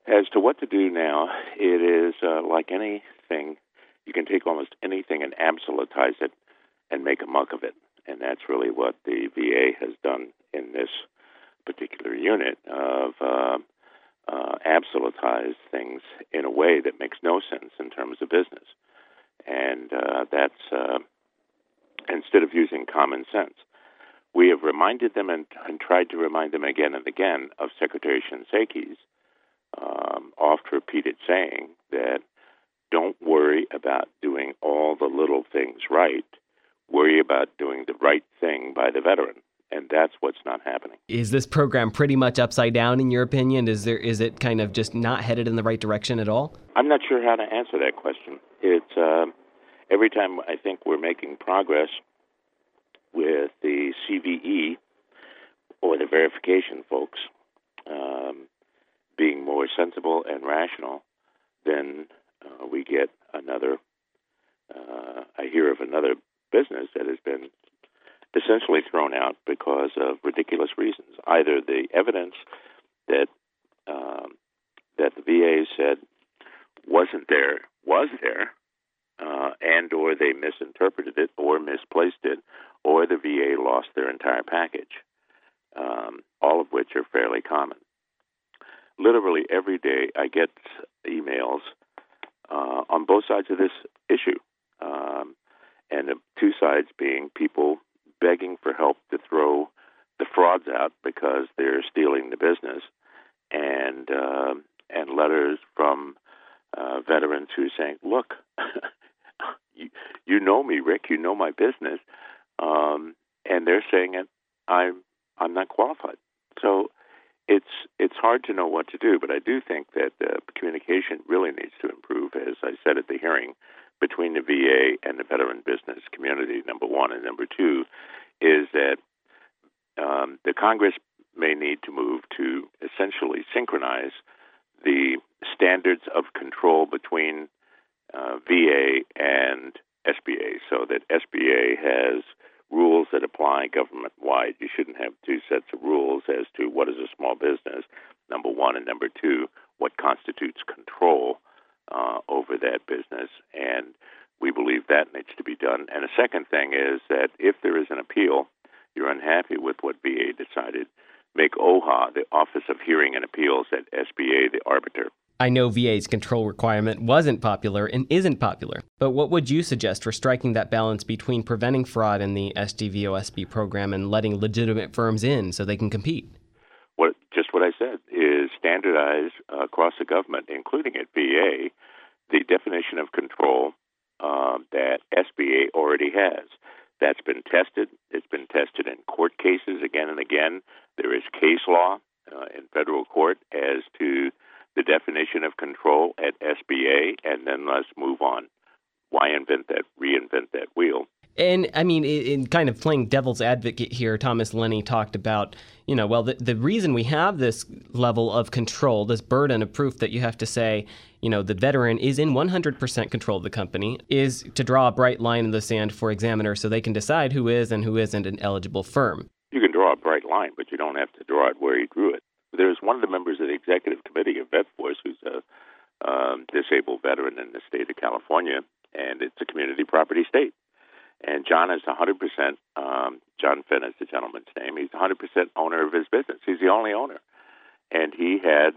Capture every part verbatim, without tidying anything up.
As to what to do now, it is uh, like anything. You can take almost anything and absolutize it and make a muck of it. And that's really what the V A has done in this particular unit of uh, uh, absolutize things in a way that makes no sense in terms of business. And uh, that's uh, instead of using common sense. We have reminded them and, and tried to remind them again and again of Secretary Shinseki's um, oft-repeated saying that don't worry about doing all the little things right. Worry about doing the right thing by the veteran. And that's what's not happening. Is this program pretty much upside down, in your opinion? Is there is it kind of just not headed in the right direction at all? I'm not sure how to answer that question. It's uh, every time I think we're making progress with the C V E or the verification folks um, being more sensible and rational, then uh, we get another, uh, I hear of another business that has been essentially thrown out because of ridiculous reasons. Either the evidence that um, that the V A said wasn't there was there, uh, and or they misinterpreted it or misplaced it, or the V A lost their entire package, um, all of which are fairly common. Literally every day I get emails uh, on both sides of this issue, um, and the two sides being people begging for help to throw the frauds out because they're stealing the business, and uh, and letters from uh, veterans who are saying, look, you, you know me, Rick, you know my business, um, and they're saying it, I'm I'm not qualified. So it's it's hard to know what to do, but I do think that uh, communication really needs to improve, as I said at the hearing, between the V A and the veteran business community, number one. And number two is that um, the Congress may need to move to essentially synchronize the standards of control between uh, V A and S B A, so that S B A has rules that apply government-wide. You shouldn't have two sets of rules as to what is a small business, number one, and number two, what constitutes control uh, over that business. And we believe that needs to be done. And the second thing is that if there is an appeal, you're unhappy with what V A decided, make O H A, the Office of Hearing and Appeals at S B A, the arbiter. I know V A's control requirement wasn't popular and isn't popular, but what would you suggest for striking that balance between preventing fraud in the S D V O S B program and letting legitimate firms in so they can compete? What, just what I said, is standardize uh, across the government, including at V A, the definition of control uh, that S B A already has. That's been tested. It's been tested in court cases again and again. There is case law uh, in federal court as to the definition of control at S B A, and then let's move on. Why invent that, reinvent that wheel? And, I mean, in kind of playing devil's advocate here, Thomas Lenny talked about, you know, well, the, the reason we have this level of control, this burden of proof that you have to say, you know, the veteran is in one hundred percent control of the company, is to draw a bright line in the sand for examiners so they can decide who is and who isn't an eligible firm. You can draw a bright line, but you don't have to draw it where he drew it. There's one of the members of the executive committee of VetForce who's a um, disabled veteran in the state of California, and it's a community property state. And John is one hundred percent, um, John Fenn is the gentleman's name, he's one hundred percent owner of his business. He's the only owner. And he had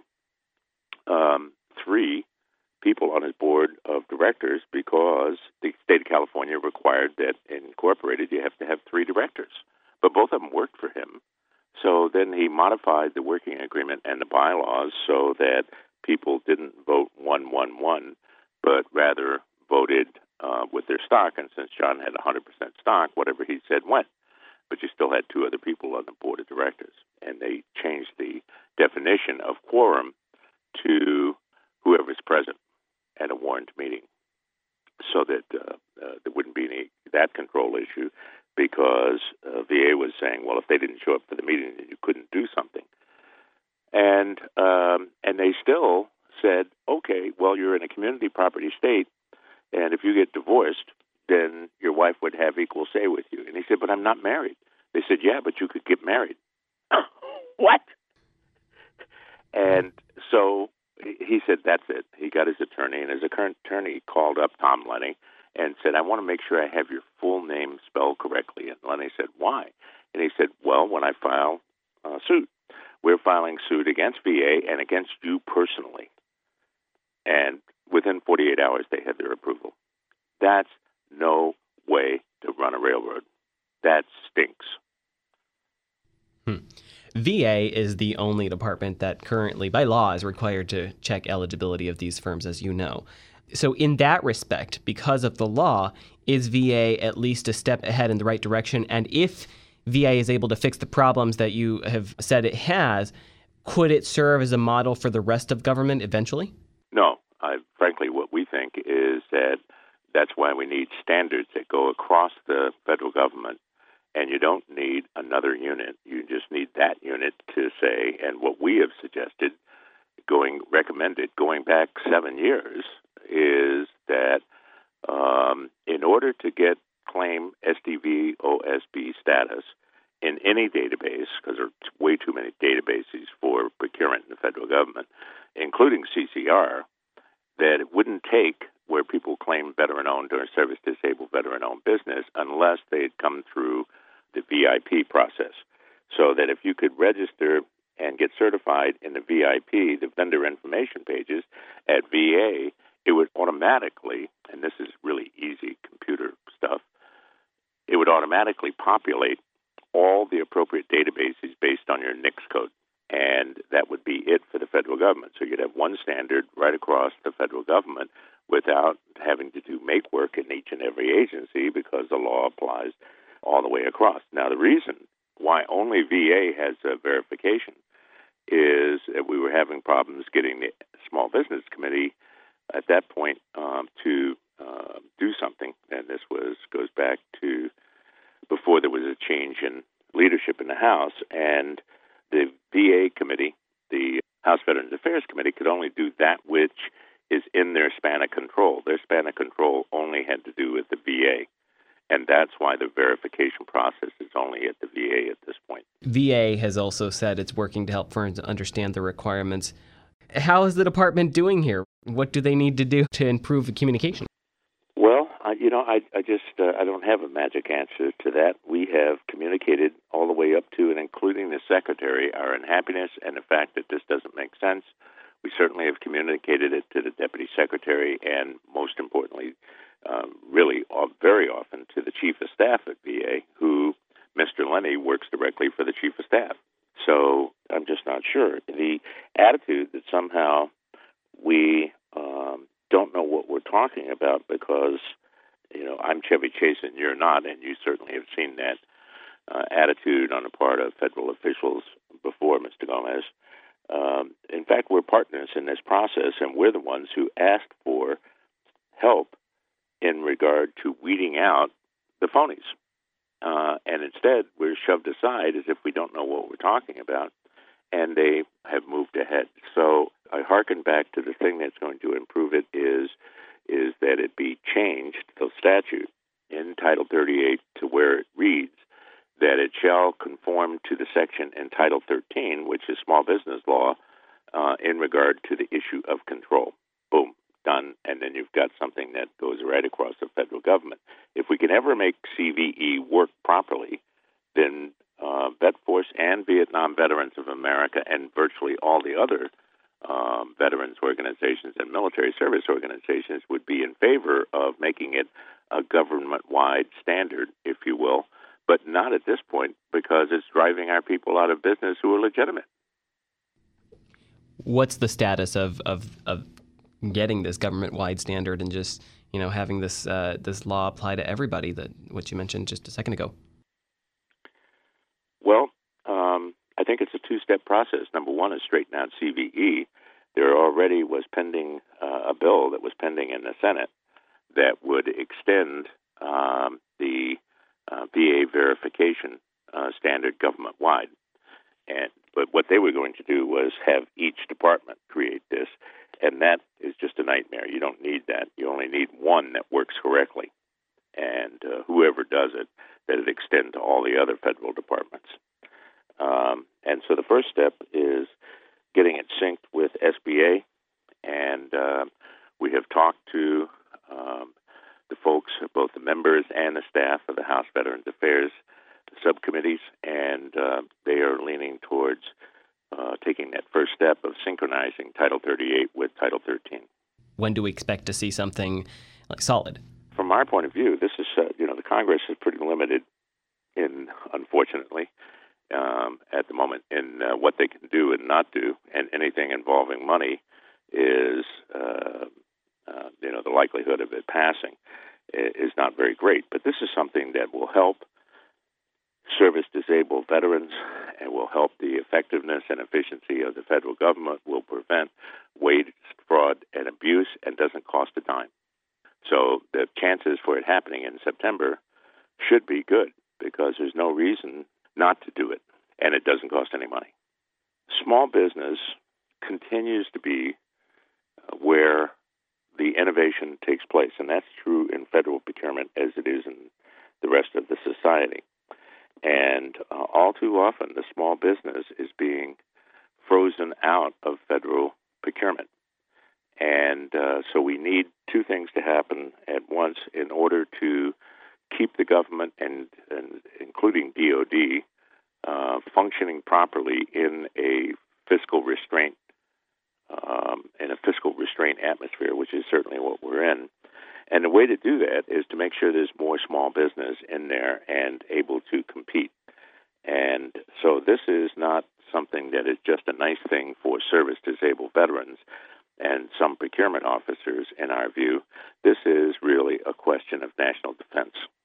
um, three people on his board of directors because the state of California required that in incorporated you have to have three directors. But both of them worked for him. So then he modified the working agreement and the bylaws so that people didn't vote one, one, one, but rather voted uh, with their stock. And since John had one hundred percent stock, whatever he said went. But you still had two other people on the board of directors. And they changed the definition of quorum to whoever's present at a warned meeting so that uh, uh, there wouldn't be any that control issue. Because uh, V A was saying, well, if they didn't show up for the meeting, then you couldn't do something. And um, and they still said, okay, well, you're in a community property state, and if you get divorced, then your wife would have equal say with you. And he said, but I'm not married. They said, yeah, but you could get married. What? And so he he said, that's it. He got his attorney, and his current attorney called up Tom Lenny and said, I want to make sure I have your full name spelled correctly. And Lenny said, why? And he said, well, when I file a suit, we're filing suit against V A and against you personally. And within forty-eight hours, they had their approval. That's no way to run a railroad. That stinks. Hmm. V A is the only department that currently, by law, is required to check eligibility of these firms, as you know. So in that respect, because of the law, is V A at least a step ahead in the right direction? And if V A is able to fix the problems that you have said it has, could it serve as a model for the rest of government eventually? No. I, frankly, what we think is that that's why we need standards that go across the federal government. And you don't need another unit. You just need that unit to say, and what we have suggested, going recommended, going back seven years, is that um, in order to get claim S D V O S B status in any database, because there are way too many databases for procurement in the federal government, including C C R, that it wouldn't take where people claim veteran-owned or service-disabled veteran-owned business unless they had come through the V I P process. So that if you could register and get certified in the V I P, the vendor information pages at V A, it would automatically, and this is really easy computer stuff, it would automatically populate all the appropriate databases based on your N I C S code. And that would be it for the federal government. So you'd have one standard right across the federal government without having to do make work in each and every agency because the law applies all the way across. Now, the reason why only V A has a verification is that we were having problems getting the Small Business Committee at that point um, to uh, do something. And this was goes back to before there was a change in leadership in the House. And the V A committee, the House Veterans Affairs Committee, could only do that which is in their span of control. Their span of control only had to do with the V A. And that's why the verification process is only at the V A at this point. V A has also said it's working to help firms understand the requirements. How is the department doing here? What do they need to do to improve the communication? Well, I, you know, I, I just uh, I don't have a magic answer to that. We have communicated all the way up to and including the secretary our unhappiness and the fact that this doesn't make sense. We certainly have communicated it to the deputy secretary and, most importantly, um, really uh, very often to the chief of staff at V A, who Mister Lenny works directly for the chief of staff. So I'm just not sure. The attitude that somehow we um, don't know what we're talking about because, you know, I'm Chevy Chase and you're not, and you certainly have seen that uh, attitude on the part of federal officials before, Mister Gomez. Um, in fact, we're partners in this process, and we're the ones who asked for help in regard to weeding out the phonies. Uh, and instead, we're shoved aside as if we don't know what we're talking about, and they have moved ahead. So I hearken back to the thing that's going to improve it is is that it be changed, the statute in Title thirty-eight, to where it reads that it shall conform to the section in Title thirteen, which is small business law, uh, in regard to the issue of control. Boom, done, and then you've got something that goes right across the federal government. If we can ever make C V E work properly, then uh, VetForce and Vietnam Veterans of America and virtually all the other um, veterans organizations and military service organizations would be in favor of making it a government-wide standard, if you will, but not at this point because it's driving our people out of business who are legitimate. What's the status of, of, of getting this government-wide standard and just, you know, having this uh, this law apply to everybody, that what you mentioned just a second ago? Well, um, I think it's a two-step process. Number one is straighten out C V E. There already was pending uh, a bill that was pending in the Senate that would extend um, the uh, V A verification uh, standard government-wide. And but what they were going to do was have each department create this, and that is just a nightmare. You don't need that. You only need one that works correctly, and uh, whoever does it, that it extend to all the other federal departments. Um, and so the first step is getting it synced with S B A and uh, we have talked to um, the folks, both the members and the staff of the House Veterans Affairs subcommittees, and uh, they are leaning towards uh, taking that first step of synchronizing Title thirty-eight with Title thirteen. When do we expect to see something like solid? From our point of view, this is, uh, you know, the Congress is pretty limited in, unfortunately, um, at the moment in uh, what they can do and not do, and anything involving money is, uh, uh, you know, the likelihood of it passing is not very great. But this is something that will help service-disabled veterans and will help the effectiveness and efficiency of the federal government, will prevent waste, fraud, and abuse, and doesn't cost a dime. So the chances for it happening in September should be good, because there's no reason not to do it, and it doesn't cost any money. Small business continues to be where the innovation takes place, and that's true in federal procurement as it is in the rest of the society. And uh, all too often, the small business is being frozen out of federal procurement. And uh, so we need two things to happen at once in order to keep the government, and, and including D O D, uh, functioning properly in a fiscal restraint, um, in a fiscal restraint atmosphere, which is certainly what we're in. And the way to do that is to make sure there's more small business in there and able to compete. And so this is not something that is just a nice thing for service-disabled veterans and some procurement officers, in our view. This is really a question of national defense.